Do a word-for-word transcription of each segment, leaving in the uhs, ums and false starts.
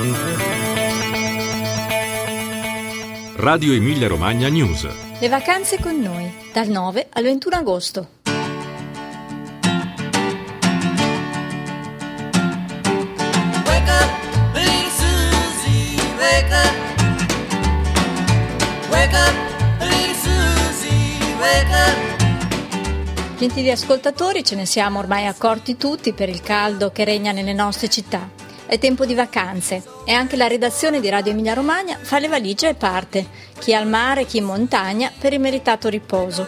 Radio Emilia Romagna News. Le vacanze con noi, dal nove al ventuno agosto. Wake up, little Susie, wake up. Wake up, little Susie, wake up. Gentili ascoltatori, ce ne siamo ormai accorti tutti per il caldo che regna nelle nostre città. È tempo di vacanze e anche la redazione di Radio Emilia Romagna fa le valigie e parte, chi al mare, chi in montagna, per il meritato riposo.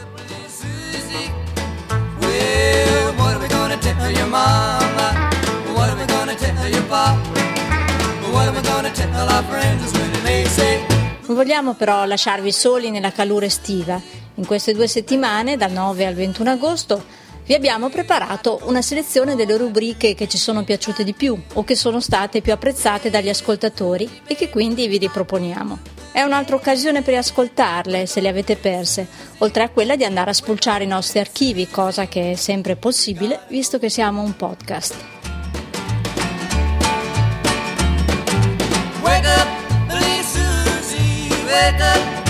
Non vogliamo però lasciarvi soli nella calura estiva. In queste due settimane, dal nove al ventuno agosto, vi abbiamo preparato una selezione delle rubriche che ci sono piaciute di più o che sono state più apprezzate dagli ascoltatori e che quindi vi riproponiamo. È un'altra occasione per ascoltarle se le avete perse, oltre a quella di andare a spulciare i nostri archivi, cosa che è sempre possibile visto che siamo un podcast. Wake up, little Susie, wake up.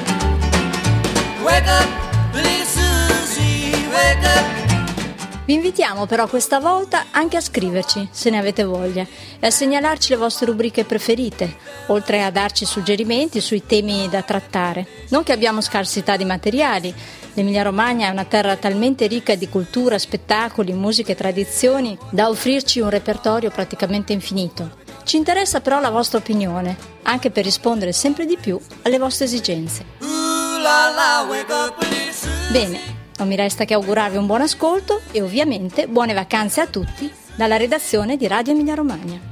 Wake up, little Susie, wake up. Vi invitiamo però questa volta anche a scriverci, se ne avete voglia, e a segnalarci le vostre rubriche preferite, oltre a darci suggerimenti sui temi da trattare. Non che abbiamo scarsità di materiali, l'Emilia Romagna è una terra talmente ricca di cultura, spettacoli, musica e tradizioni da offrirci un repertorio praticamente infinito. Ci interessa però la vostra opinione, anche per rispondere sempre di più alle vostre esigenze. Bene. Non mi resta che augurarvi un buon ascolto e ovviamente buone vacanze a tutti dalla redazione di Radio Emilia Romagna.